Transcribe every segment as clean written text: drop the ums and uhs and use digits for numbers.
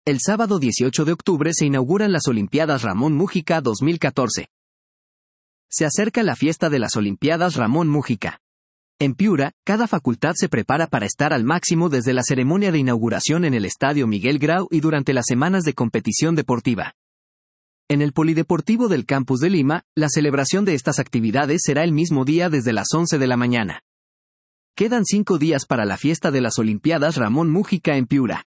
El sábado 18 de octubre se inauguran las Olimpiadas Ramón Múgica 2014. Se acerca la fiesta de las Olimpiadas Ramón Múgica. En Piura, cada facultad se prepara para estar al máximo desde la ceremonia de inauguración en el Estadio Miguel Grau y durante las semanas de competición deportiva. En el Polideportivo del Campus de Lima, la celebración de estas actividades será el mismo día desde las 11 de la mañana. Quedan 5 días para la fiesta de las Olimpiadas Ramón Múgica en Piura.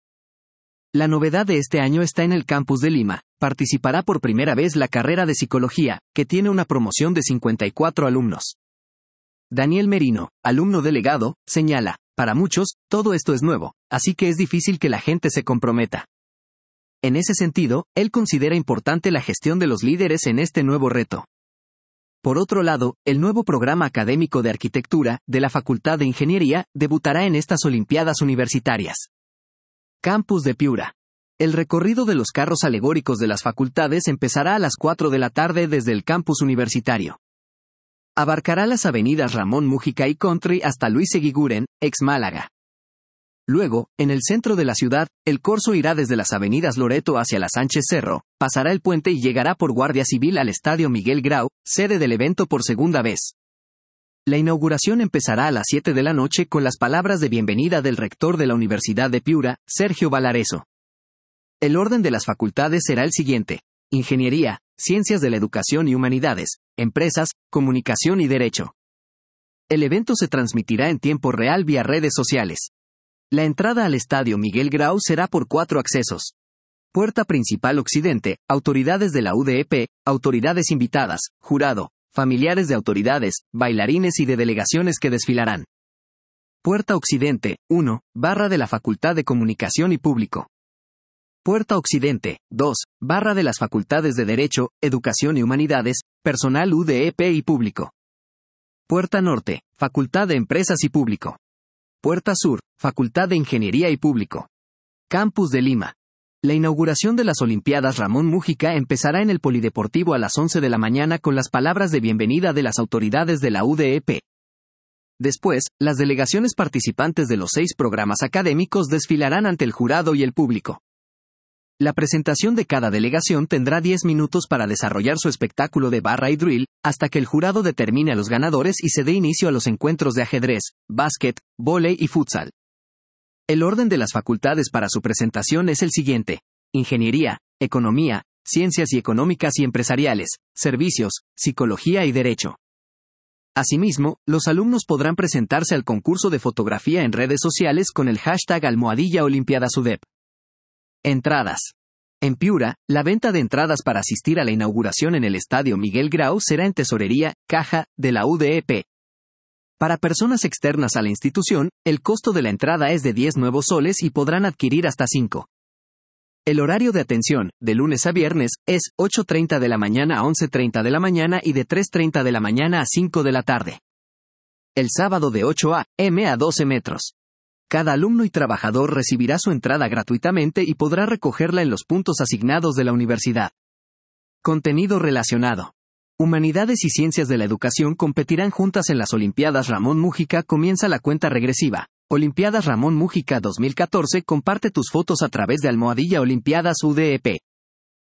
La novedad de este año está en el Campus de Lima. Participará por primera vez la carrera de Psicología, que tiene una promoción de 54 alumnos. Daniel Merino, alumno delegado, señala, para muchos, todo esto es nuevo, así que es difícil que la gente se comprometa. En ese sentido, él considera importante la gestión de los líderes en este nuevo reto. Por otro lado, el nuevo programa académico de arquitectura, de la Facultad de Ingeniería, debutará en estas Olimpiadas Universitarias. Campus de Piura. El recorrido de los carros alegóricos de las facultades empezará a las 4 de la tarde desde el campus universitario. Abarcará las avenidas Ramón Múgica y Country hasta Luis Eguiguren, ex Málaga. Luego, en el centro de la ciudad, el corso irá desde las avenidas Loreto hacia la Sánchez Cerro, pasará el puente y llegará por Guardia Civil al Estadio Miguel Grau, sede del evento por segunda vez. La inauguración empezará a las 7 de la noche con las palabras de bienvenida del rector de la Universidad de Piura, Sergio Valareso. El orden de las facultades será el siguiente: Ingeniería, Ciencias de la Educación y Humanidades, Empresas, Comunicación y Derecho. El evento se transmitirá en tiempo real vía redes sociales. La entrada al Estadio Miguel Grau será por 4 accesos. Puerta principal occidente, autoridades de la UDEP, autoridades invitadas, jurado, familiares de autoridades, bailarines y de delegaciones que desfilarán. Puerta occidente, 1, barra de la Facultad de Comunicación y Público. Puerta occidente, 2, barra de las Facultades de Derecho, Educación y Humanidades, personal UDEP y Público. Puerta norte, Facultad de Empresas y Público. Puerta sur, Facultad de Ingeniería y Público. Campus de Lima. La inauguración de las Olimpiadas Ramón Múgica empezará en el Polideportivo a las 11 de la mañana con las palabras de bienvenida de las autoridades de la UDEP. Después, las delegaciones participantes de los 6 programas académicos desfilarán ante el jurado y el público. La presentación de cada delegación tendrá 10 minutos para desarrollar su espectáculo de barra y drill, hasta que el jurado determine a los ganadores y se dé inicio a los encuentros de ajedrez, básquet, vóley y futsal. El orden de las facultades para su presentación es el siguiente: Ingeniería, Economía, Ciencias y Económicas y Empresariales, Servicios, Psicología y Derecho. Asimismo, los alumnos podrán presentarse al concurso de fotografía en redes sociales con el hashtag #OlimpiadasUDEP. Entradas. En Piura, la venta de entradas para asistir a la inauguración en el Estadio Miguel Grau será en Tesorería, Caja, de la UDEP. Para personas externas a la institución, el costo de la entrada es de 10 nuevos soles y podrán adquirir hasta 5. El horario de atención, de lunes a viernes, es 8:30 de la mañana a 11:30 de la mañana y de 3:30 de la mañana a 5 de la tarde. El sábado de 8 a.m. a 12 metros. Cada alumno y trabajador recibirá su entrada gratuitamente y podrá recogerla en los puntos asignados de la universidad. Contenido relacionado. Humanidades y Ciencias de la Educación competirán juntas en las Olimpiadas Ramón Múgica. Comienza la cuenta regresiva. Olimpiadas Ramón Múgica 2014. Comparte tus fotos a través de @Olimpiadas UDEP.